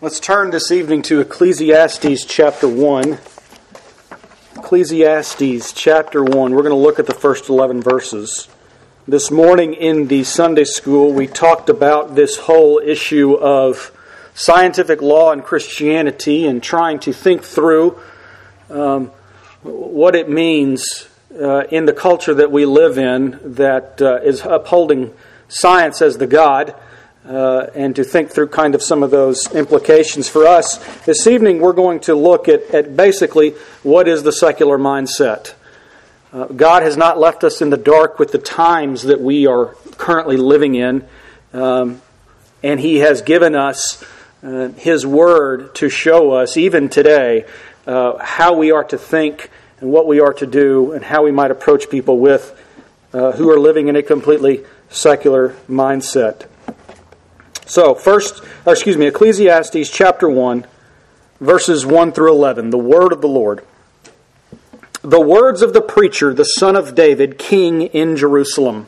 Let's turn this evening to Ecclesiastes chapter 1. Ecclesiastes chapter 1. We're going to look at the first 11 verses. This morning in the Sunday school, we talked about this whole issue of scientific law and Christianity and trying to think through what it means in the culture that we live in that is upholding science as the God. And to think through kind of some of those implications for us. This evening we're going to look at basically what is the secular mindset. God has not left us in the dark with the times that we are currently living in. And He has given us His Word to show us, even today, how we are to think and what we are to do and how we might approach people with who are living in a completely secular mindset. So, Ecclesiastes chapter 1, verses 1 through 11, the word of the Lord. The words of the preacher, the son of David, king in Jerusalem.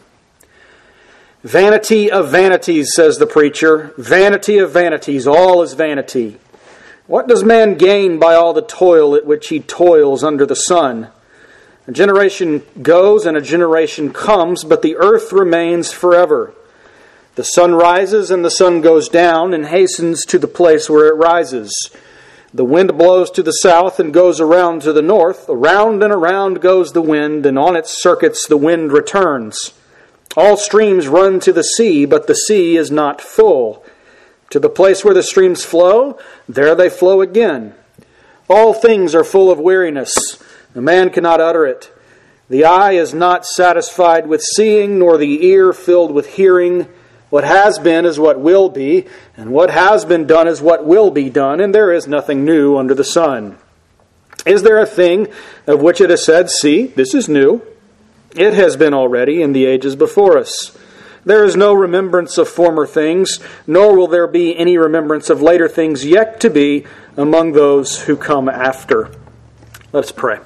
Vanity of vanities, says the preacher, vanity of vanities, all is vanity. What does man gain by all the toil at which he toils under the sun? A generation goes and a generation comes, but the earth remains forever. The sun rises and the sun goes down and hastens to the place where it rises. The wind blows to the south and goes around to the north. Around and around goes the wind, and on its circuits the wind returns. All streams run to the sea, but the sea is not full. To the place where the streams flow, there they flow again. All things are full of weariness. A man cannot utter it. The eye is not satisfied with seeing, nor the ear filled with hearing. What has been is what will be, and what has been done is what will be done, and there is nothing new under the sun. Is there a thing of which it is said, see, this is new? It has been already in the ages before us. There is no remembrance of former things, nor will there be any remembrance of later things yet to be among those who come after. Let us pray.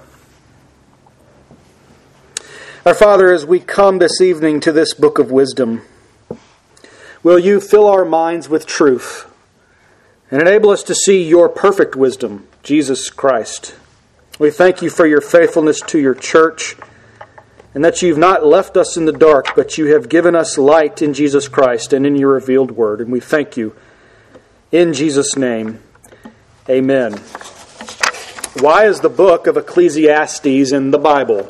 Our Father, as we come this evening to this book of wisdom, will you fill our minds with truth and enable us to see your perfect wisdom, Jesus Christ. We thank you for your faithfulness to your church and that you've not left us in the dark, but you have given us light in Jesus Christ and in your revealed word. And we thank you in Jesus' name. Amen. Why is the book of Ecclesiastes in the Bible?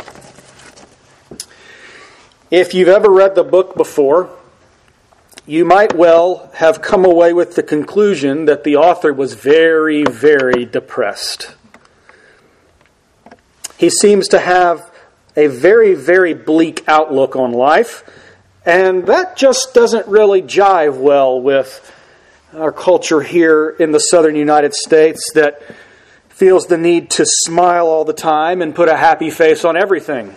If you've ever read the book before, you might well have come away with the conclusion that the author was very, very depressed. He seems to have a very, very bleak outlook on life, and that just doesn't really jive well with our culture here in the southern United States that feels the need to smile all the time and put a happy face on everything.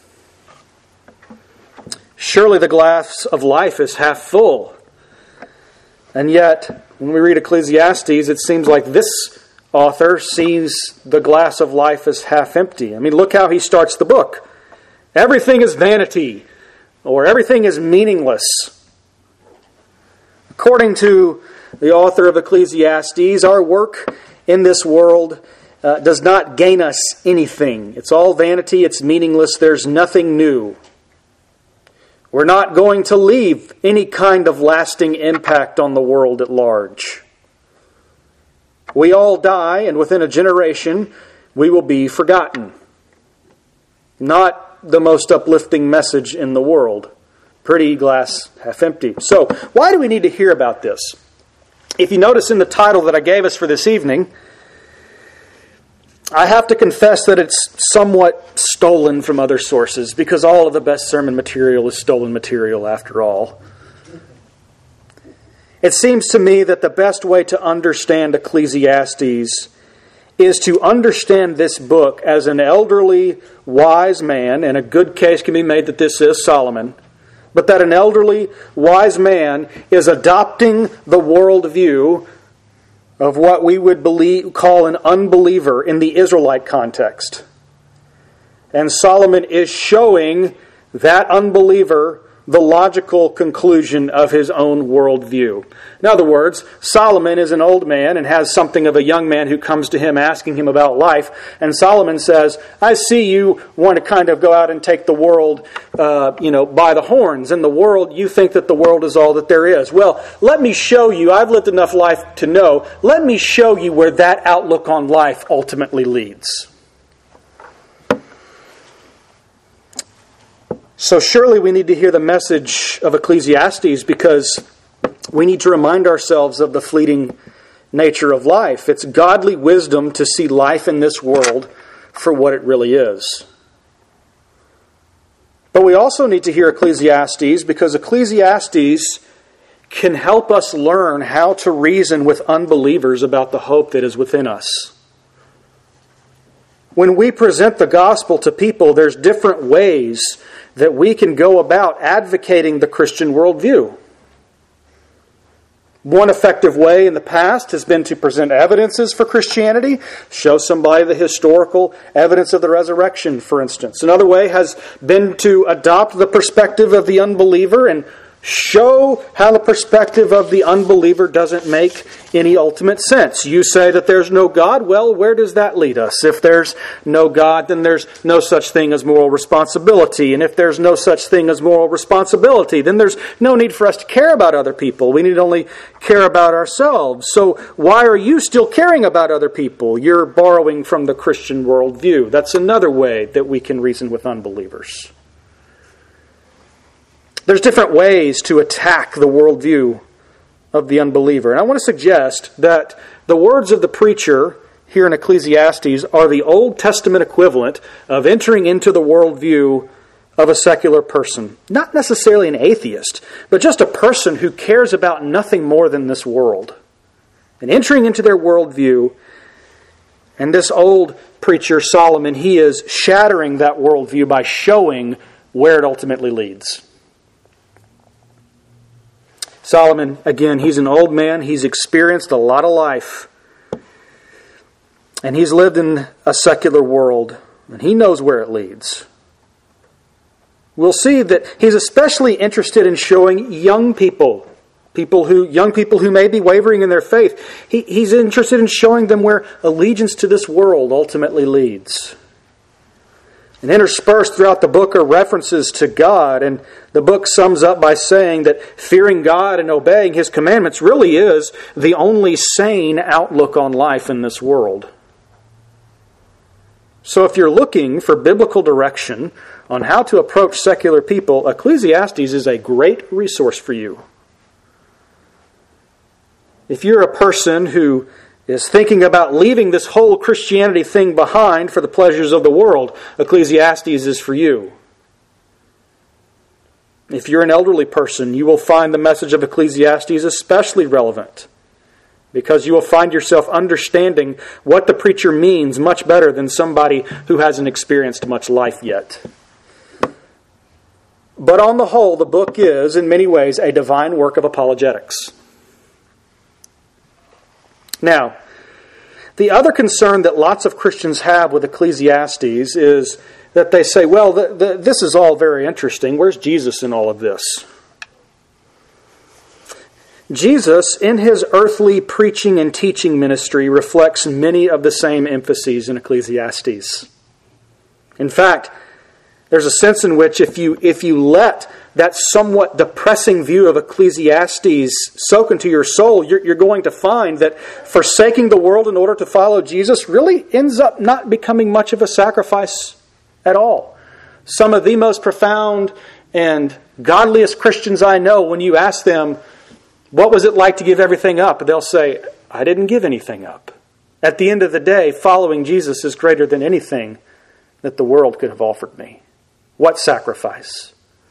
Surely the glass of life is half full. And yet, when we read Ecclesiastes, it seems like this author sees the glass of life as half empty. I mean, look how he starts the book. Everything is vanity, or everything is meaningless. According to the author of Ecclesiastes, our work in this world does not gain us anything. It's all vanity, it's meaningless, there's nothing new. We're not going to leave any kind of lasting impact on the world at large. We all die, and within a generation, we will be forgotten. Not the most uplifting message in the world. Pretty glass half empty. So, why do we need to hear about this? If you notice in the title that I gave us for this evening, I have to confess that it's somewhat stolen from other sources, because all of the best sermon material is stolen material after all. It seems to me that the best way to understand Ecclesiastes is to understand this book as an elderly, wise man, and a good case can be made that this is Solomon, but that an elderly, wise man is adopting the worldview of what we would call an unbeliever in the Israelite context. And Solomon is showing that unbeliever the logical conclusion of his own worldview. In other words, Solomon is an old man and has something of a young man who comes to him asking him about life. And Solomon says, I see you want to kind of go out and take the world by the horns. In the world, you think that the world is all that there is. Well, let me show you, I've lived enough life to know, let me show you where that outlook on life ultimately leads. So surely we need to hear the message of Ecclesiastes because we need to remind ourselves of the fleeting nature of life. It's godly wisdom to see life in this world for what it really is. But we also need to hear Ecclesiastes because Ecclesiastes can help us learn how to reason with unbelievers about the hope that is within us. When we present the gospel to people, there's different ways that we can go about advocating the Christian worldview. One effective way in the past has been to present evidences for Christianity, show somebody the historical evidence of the resurrection, for instance. Another way has been to adopt the perspective of the unbeliever and show how the perspective of the unbeliever doesn't make any ultimate sense. You say that there's no God. Well, where does that lead us? If there's no God, then there's no such thing as moral responsibility. And if there's no such thing as moral responsibility, then there's no need for us to care about other people. We need only care about ourselves. So why are you still caring about other people? You're borrowing from the Christian worldview. That's another way that we can reason with unbelievers. There's different ways to attack the worldview of the unbeliever. And I want to suggest that the words of the preacher here in Ecclesiastes are the Old Testament equivalent of entering into the worldview of a secular person. Not necessarily an atheist, but just a person who cares about nothing more than this world. And entering into their worldview, and this old preacher, Solomon, he is shattering that worldview by showing where it ultimately leads. Solomon, again, he's an old man. He's experienced a lot of life. And he's lived in a secular world. And he knows where it leads. We'll see that he's especially interested in showing young people who may be wavering in their faith. He's interested in showing them where allegiance to this world ultimately leads. And interspersed throughout the book are references to God, and the book sums up by saying that fearing God and obeying His commandments really is the only sane outlook on life in this world. So if you're looking for biblical direction on how to approach secular people, Ecclesiastes is a great resource for you. If you're a person who is thinking about leaving this whole Christianity thing behind for the pleasures of the world, Ecclesiastes is for you. If you're an elderly person, you will find the message of Ecclesiastes especially relevant, because you will find yourself understanding what the preacher means much better than somebody who hasn't experienced much life yet. But on the whole, the book is, in many ways, a divine work of apologetics. Now, the other concern that lots of Christians have with Ecclesiastes is that they say, well, this is all very interesting. Where's Jesus in all of this? Jesus, in His earthly preaching and teaching ministry, reflects many of the same emphases in Ecclesiastes. In fact, there's a sense in which if you let that somewhat depressing view of Ecclesiastes soak into your soul, you're going to find that forsaking the world in order to follow Jesus really ends up not becoming much of a sacrifice at all. Some of the most profound and godliest Christians I know, when you ask them, what was it like to give everything up? They'll say, I didn't give anything up. At the end of the day, following Jesus is greater than anything that the world could have offered me. What sacrifice?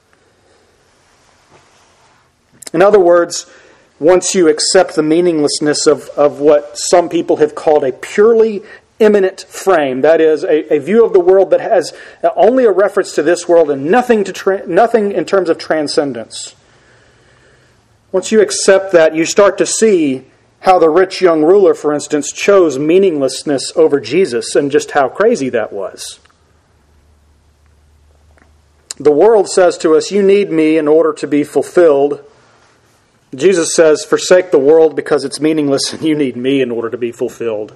In other words, once you accept the meaninglessness of what some people have called a purely immanent frame, that is, a view of the world that has only a reference to this world and nothing in terms of transcendence. Once you accept that, you start to see how the rich young ruler, for instance, chose meaninglessness over Jesus and just how crazy that was. The world says to us, you need me in order to be fulfilled. Jesus says, forsake the world because it's meaningless, and you need me in order to be fulfilled.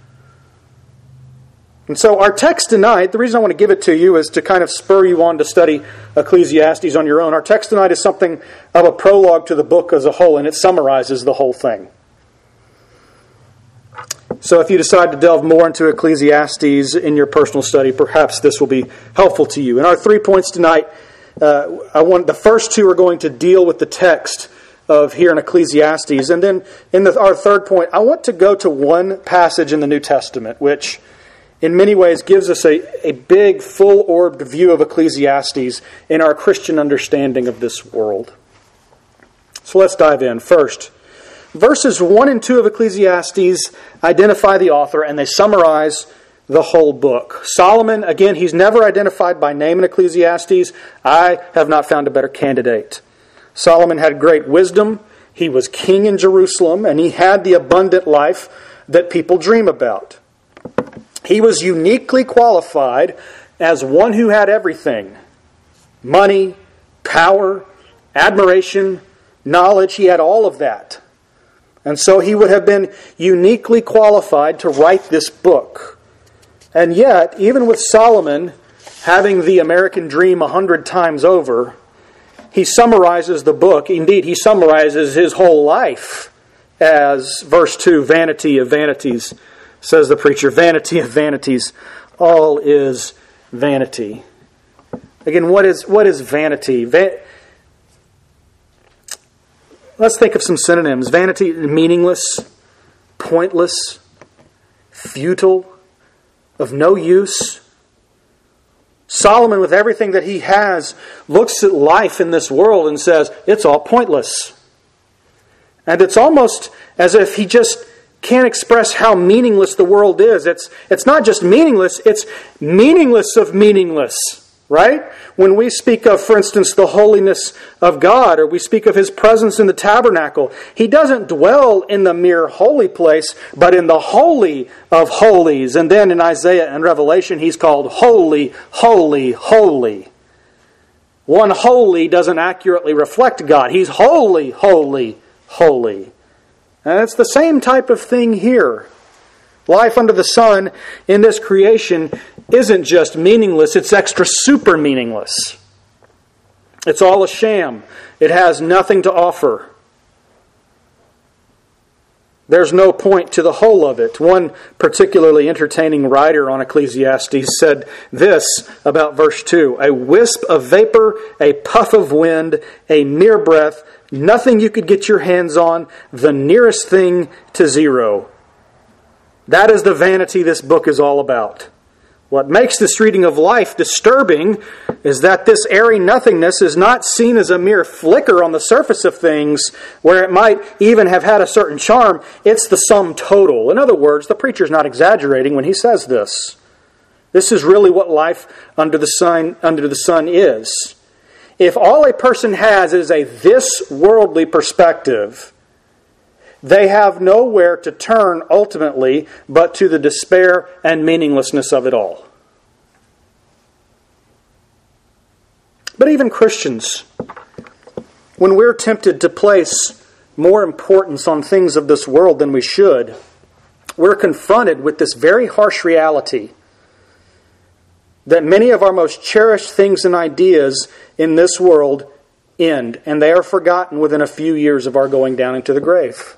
And so our text tonight, the reason I want to give it to you is to kind of spur you on to study Ecclesiastes on your own. Our text tonight is something of a prologue to the book as a whole, and it summarizes the whole thing. So if you decide to delve more into Ecclesiastes in your personal study, perhaps this will be helpful to you. In our 3 points tonight, the first two are going to deal with the text of here in Ecclesiastes. And then in our third point, I want to go to one passage in the New Testament, which in many ways gives us a big, full-orbed view of Ecclesiastes in our Christian understanding of this world. So let's dive in. First, verses 1 and 2 of Ecclesiastes identify the author, and they summarize the whole book. Solomon, again, he's never identified by name in Ecclesiastes. I have not found a better candidate. Solomon had great wisdom. He was king in Jerusalem, and he had the abundant life that people dream about. He was uniquely qualified as one who had everything: money, power, admiration, knowledge. He had all of that. And so he would have been uniquely qualified to write this book. And yet, even with Solomon having the American dream 100 times over, he summarizes the book. Indeed, he summarizes his whole life as, verse 2, vanity of vanities. Says the preacher, vanity of vanities, all is vanity. Again, what is vanity? Let's think of some synonyms. Vanity, meaningless, pointless, futile, of no use. Solomon, with everything that he has, looks at life in this world and says, it's all pointless. And it's almost as if he just can't express how meaningless the world is. It's not just meaningless, it's meaningless of meaningless, right? When we speak of, for instance, the holiness of God, or we speak of His presence in the tabernacle, He doesn't dwell in the mere holy place, but in the holy of holies. And then in Isaiah and Revelation, He's called holy, holy, holy. One holy doesn't accurately reflect God. He's holy, holy, holy. And it's the same type of thing here. Life under the sun in this creation isn't just meaningless, it's extra super meaningless. It's all a sham. It has nothing to offer. There's no point to the whole of it. One particularly entertaining writer on Ecclesiastes said this about verse 2. A wisp of vapor, a puff of wind, a mere breath, nothing you could get your hands on, the nearest thing to zero. That is the vanity this book is all about. What makes this reading of life disturbing is that this airy nothingness is not seen as a mere flicker on the surface of things where it might even have had a certain charm. It's the sum total. In other words, the preacher's not exaggerating when he says this. This is really what life under the sun is. If all a person has is a this worldly perspective, they have nowhere to turn ultimately but to the despair and meaninglessness of it all. But even Christians, when we're tempted to place more importance on things of this world than we should, we're confronted with this very harsh reality that many of our most cherished things and ideas in this world end, and they are forgotten within a few years of our going down into the grave.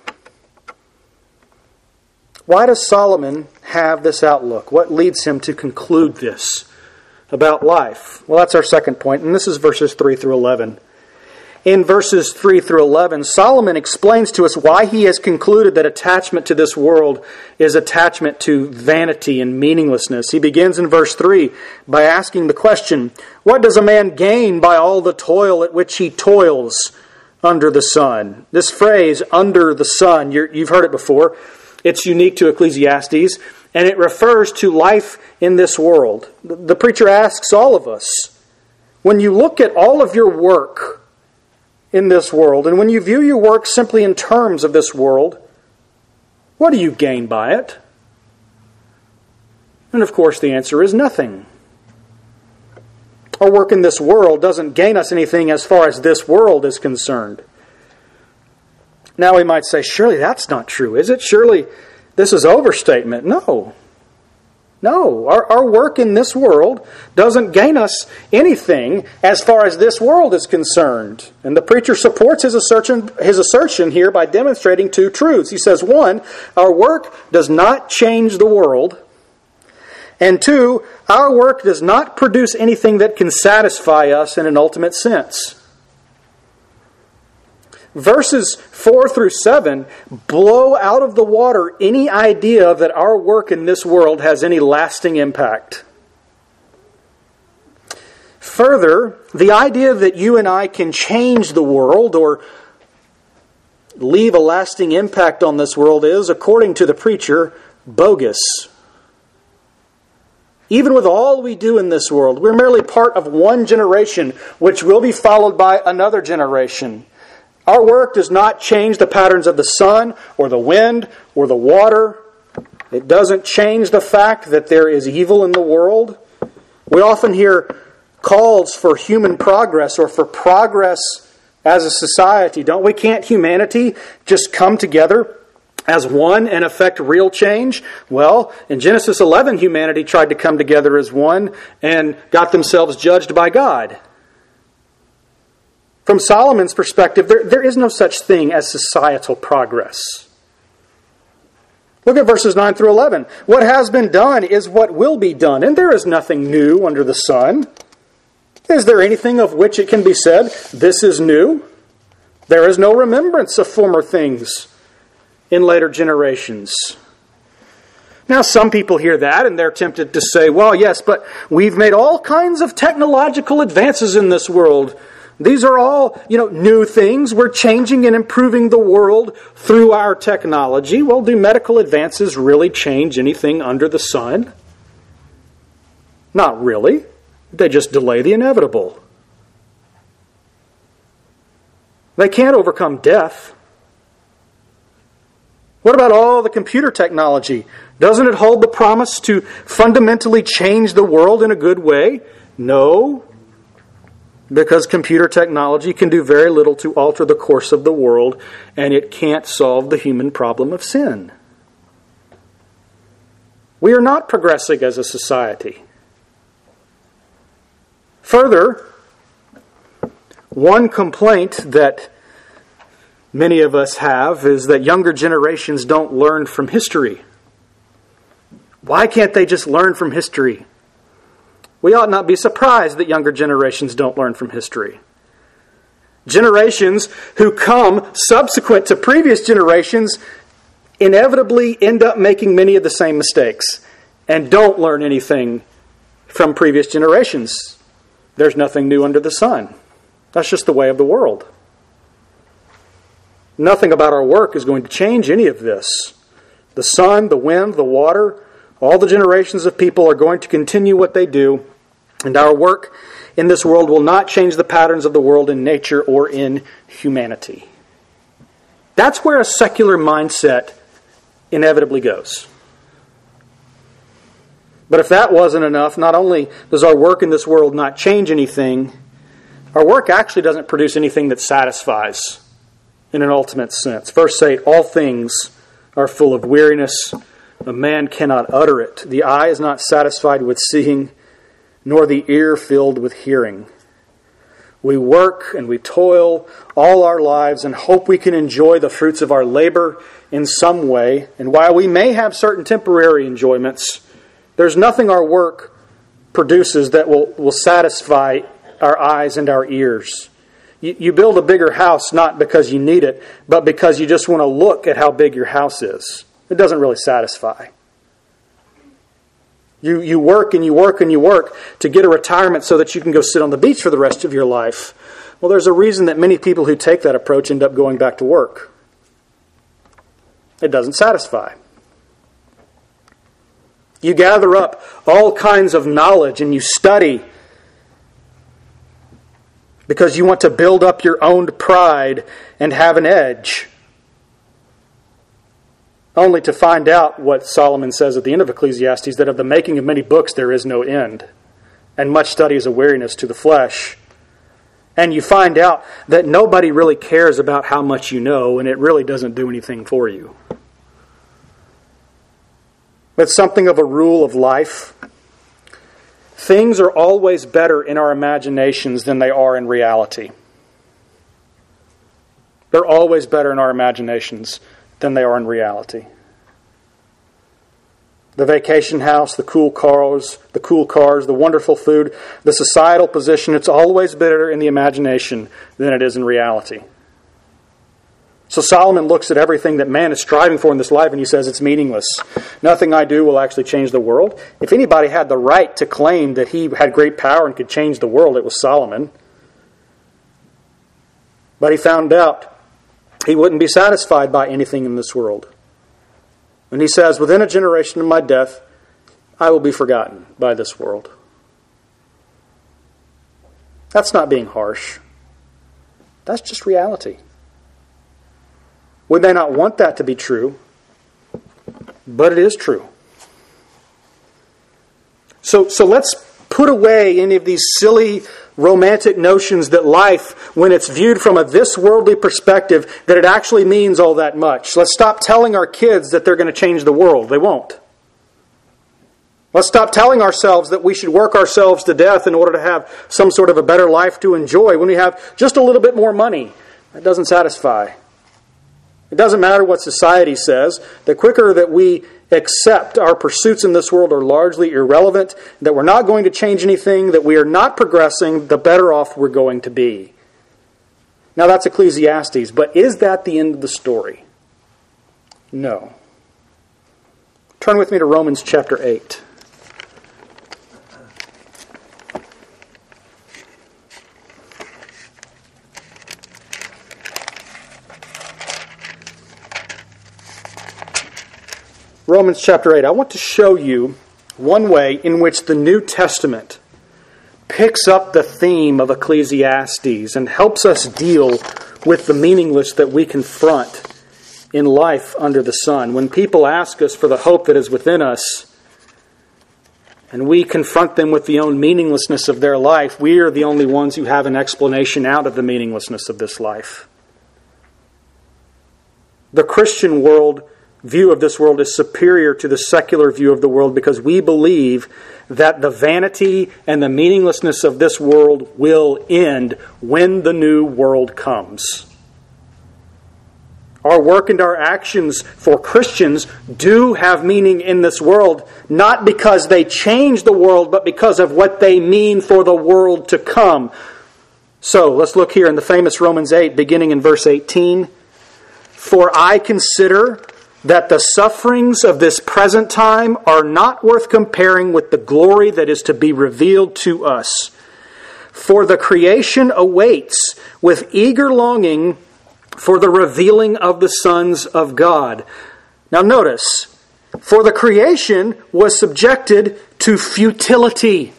Why does Solomon have this outlook? What leads him to conclude this about life? Well, that's our second point, and this is verses 3 through 11. In verses 3 through 11, Solomon explains to us why he has concluded that attachment to this world is attachment to vanity and meaninglessness. He begins in verse 3 by asking the question, what does a man gain by all the toil at which he toils under the sun? This phrase, under the sun, you've heard it before. It's unique to Ecclesiastes, and it refers to life in this world. The preacher asks all of us, when you look at all of your work in this world, and when you view your work simply in terms of this world, what do you gain by it? And of course the answer is nothing. our work in this world doesn't gain us anything as far as this world is concerned. Now we might say, surely that's not true, is it? Surely this is overstatement. No. No, our work in this world doesn't gain us anything as far as this world is concerned. And the preacher supports his assertion here by demonstrating two truths. He says, one, our work does not change the world. And two, our work does not produce anything that can satisfy us in an ultimate sense. Verses 4 through 7 blow out of the water any idea that our work in this world has any lasting impact. Further, the idea that you and I can change the world or leave a lasting impact on this world is, according to the preacher, bogus. Even with all we do in this world, we're merely part of one generation, which will be followed by another generation. Our work does not change the patterns of the sun or the wind or the water. It doesn't change the fact that there is evil in the world. We often hear calls for human progress or for progress as a society, don't we? Can't humanity just come together as one and effect real change? Well, in Genesis 11, humanity tried to come together as one and got themselves judged by God. From Solomon's perspective, there is no such thing as societal progress. Look at verses 9 through 11. What has been done is what will be done, and there is nothing new under the sun. Is there anything of which it can be said, this is new? There is no remembrance of former things in later generations. Now, some people hear that and they're tempted to say, well, yes, but we've made all kinds of technological advances in this world. These are all, new things. We're changing and improving the world through our technology. Well, do medical advances really change anything under the sun? Not really. They just delay the inevitable. They can't overcome death. What about all the computer technology? Doesn't it hold the promise to fundamentally change the world in a good way? No. Because computer technology can do very little to alter the course of the world, and it can't solve the human problem of sin. We are not progressing as a society. Further, one complaint that many of us have is that younger generations don't learn from history. Why can't they just learn from history? We ought not be surprised that younger generations don't learn from history. Generations who come subsequent to previous generations inevitably end up making many of the same mistakes and don't learn anything from previous generations. There's nothing new under the sun. That's just the way of the world. Nothing about our work is going to change any of this. The sun, the wind, the water, all the generations of people are going to continue what they do. And our work in this world will not change the patterns of the world in nature or in humanity. That's where a secular mindset inevitably goes. But if that wasn't enough, not only does our work in this world not change anything, our work actually doesn't produce anything that satisfies in an ultimate sense. Verse 8, all things are full of weariness. A man cannot utter it. The eye is not satisfied with seeing, nor the ear filled with hearing. We work and we toil all our lives and hope we can enjoy the fruits of our labor in some way. And while we may have certain temporary enjoyments, there's nothing our work produces that will satisfy our eyes and our ears. You build a bigger house not because you need it, but because you just want to look at how big your house is. It doesn't really satisfy. You work and you work and you work to get a retirement so that you can go sit on the beach for the rest of your life. Well, there's a reason that many people who take that approach end up going back to work. It doesn't satisfy. You gather up all kinds of knowledge and you study because you want to build up your own pride and have an edge. Only to find out what Solomon says at the end of Ecclesiastes, that of the making of many books there is no end. and much study is a weariness to the flesh. And you find out that nobody really cares about how much you know, and it really doesn't do anything for you. It's something of a rule of life. Things are always better in our imaginations than they are in reality. They're always better in our imaginations than they are in reality. The vacation house, the cool cars, the wonderful food, the societal position, it's always better in the imagination than it is in reality. So Solomon looks at everything that man is striving for in this life and he says it's meaningless. Nothing I do will actually change the world. If anybody had the right to claim that he had great power and could change the world, it was Solomon. But he found out he wouldn't be satisfied by anything in this world. And he says, within a generation of my death, I will be forgotten by this world. That's not being harsh. That's just reality. We may not want that to be true, but it is true. So let's put away any of these silly romantic notions that life, when it's viewed from a this worldly perspective, that it actually means all that much. Let's stop telling our kids that they're going to change the world. They won't. Let's stop telling ourselves that we should work ourselves to death in order to have some sort of a better life to enjoy when we have just a little bit more money. That doesn't satisfy. It doesn't matter what society says. The quicker that we accept our pursuits in this world are largely irrelevant, that we're not going to change anything, that we are not progressing, the better off we're going to be. Now that's Ecclesiastes, but is that the end of the story? No. Turn with me to Romans chapter 8. Romans chapter 8. I want to show you one way in which the New Testament picks up the theme of Ecclesiastes and helps us deal with the meaningless that we confront in life under the sun. When people ask us for the hope that is within us, and we confront them with the own meaninglessness of their life, we are the only ones who have an explanation out of the meaninglessness of this life. The Christian world view of this world is superior to the secular view of the world because we believe that the vanity and the meaninglessness of this world will end when the new world comes. Our work and our actions for Christians do have meaning in this world, not because they change the world, but because of what they mean for the world to come. So, let's look here in the famous Romans 8, beginning in verse 18. For I consider that the sufferings of this present time are not worth comparing with the glory that is to be revealed to us. For the creation awaits with eager longing for the revealing of the sons of God. Now notice, for the creation was subjected to futility.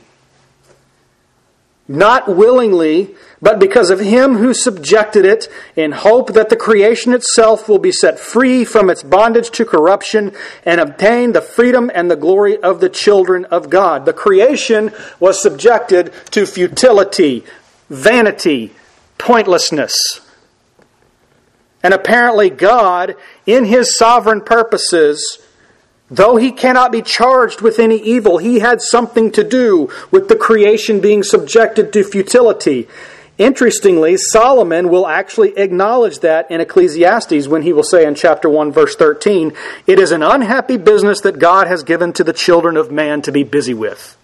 Not willingly, but because of Him who subjected it, in hope that the creation itself will be set free from its bondage to corruption and obtain the freedom and the glory of the children of God. The creation was subjected to futility, vanity, pointlessness. And apparently God, in His sovereign purposes, though He cannot be charged with any evil, He had something to do with the creation being subjected to futility. Interestingly, Solomon will actually acknowledge that in Ecclesiastes when he will say in chapter 1, verse 13, it is an unhappy business that God has given to the children of man to be busy with.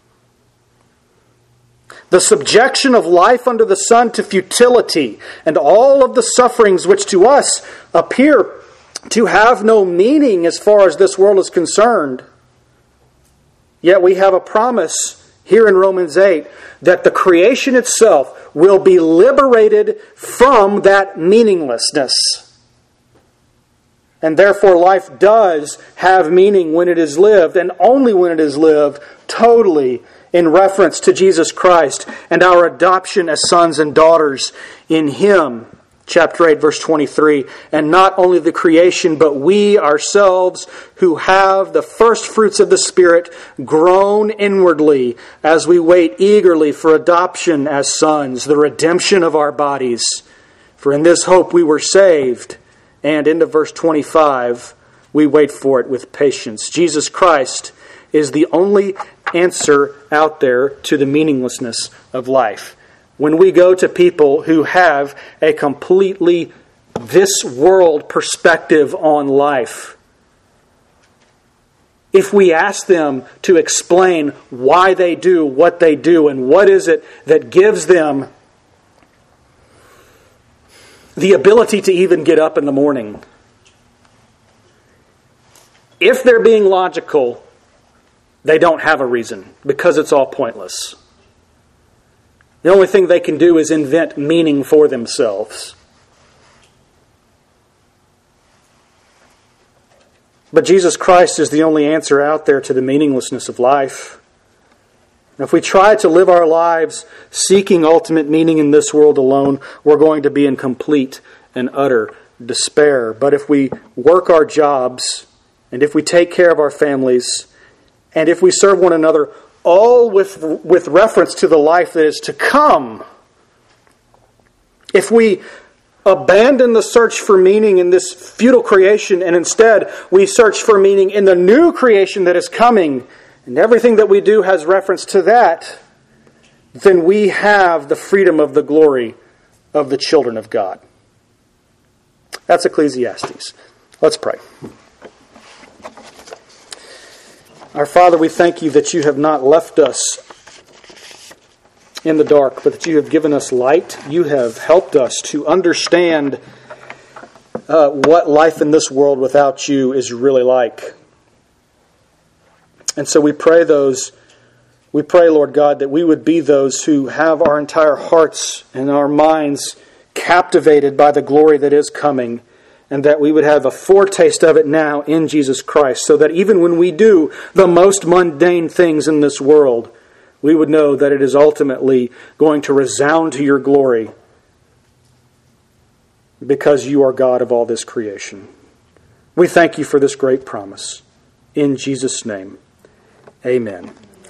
The subjection of life under the sun to futility and all of the sufferings which to us appear to have no meaning as far as this world is concerned. Yet we have a promise here in Romans 8 that the creation itself will be liberated from that meaninglessness. And therefore life does have meaning when it is lived, and only when it is lived totally in reference to Jesus Christ and our adoption as sons and daughters in Him. chapter 8, verse 23. And not only the creation, but we ourselves who have the first fruits of the Spirit groan inwardly as we wait eagerly for adoption as sons, the redemption of our bodies. For in this hope we were saved. And into verse 25, we wait for it with patience. Jesus Christ is the only answer out there to the meaninglessness of life. When we go to people who have a completely this world perspective on life, if we ask them to explain why they do what they do and what is it that gives them the ability to even get up in the morning, if they're being logical, they don't have a reason because it's all pointless. The only thing they can do is invent meaning for themselves. But Jesus Christ is the only answer out there to the meaninglessness of life. And if we try to live our lives seeking ultimate meaning in this world alone, we're going to be in complete and utter despair. But if we work our jobs, and if we take care of our families, and if we serve one another, all with reference to the life that is to come, if we abandon the search for meaning in this futile creation and instead we search for meaning in the new creation that is coming, and everything that we do has reference to that, then we have the freedom of the glory of the children of God. That's Ecclesiastes. Let's pray. Our Father, we thank you that you have not left us in the dark, but that you have given us light. You have helped us to understand what life in this world without you is really like. And so we pray, Lord God, that we would be those who have our entire hearts and our minds captivated by the glory that is coming, and that we would have a foretaste of it now in Jesus Christ, so that even when we do the most mundane things in this world, we would know that it is ultimately going to resound to your glory because you are God of all this creation. We thank you for this great promise. In Jesus' name, amen.